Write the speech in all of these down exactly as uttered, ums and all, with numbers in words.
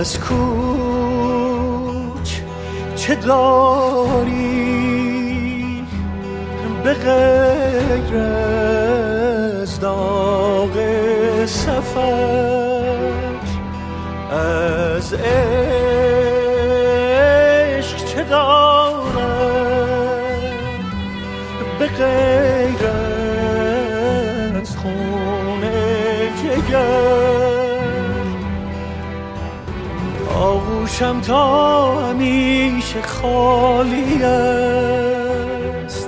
از کوچ چه داری به غیر از داغ سفر؟ از عشق چه دارم به غیر از خون جگر؟ آغوشم تا همیشه خالی است،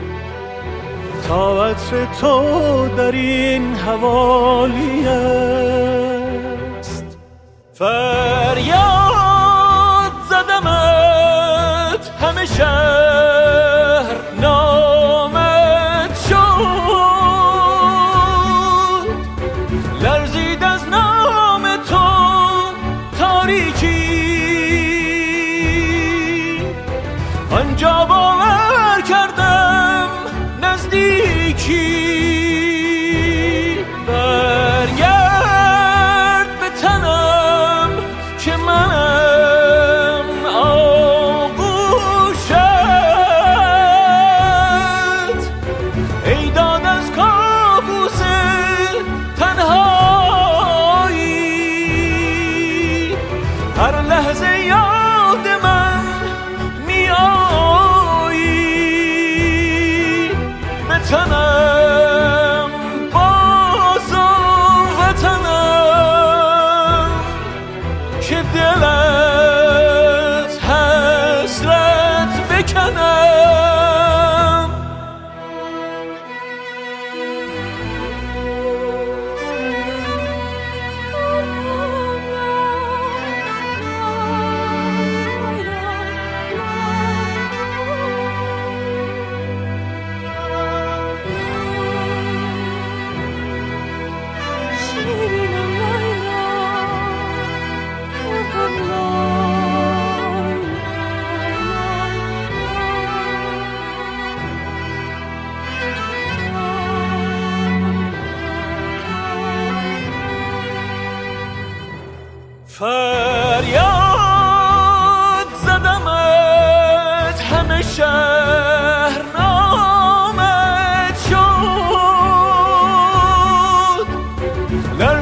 تا عطر تو در این حوالی است. فریاد زدمت همه شهر نامت شد، لرزید از نام تو تاریکی، آنجا باور کردم نزدیکی. برگرد به تنم که منم آغوشت، ای داد از کابوس تنهایی، هر لحظه یاد من می آیی. به تنم باز و وطنم که دلت حسرت بکنم. فریاد زدمت همه شهر نامت شد،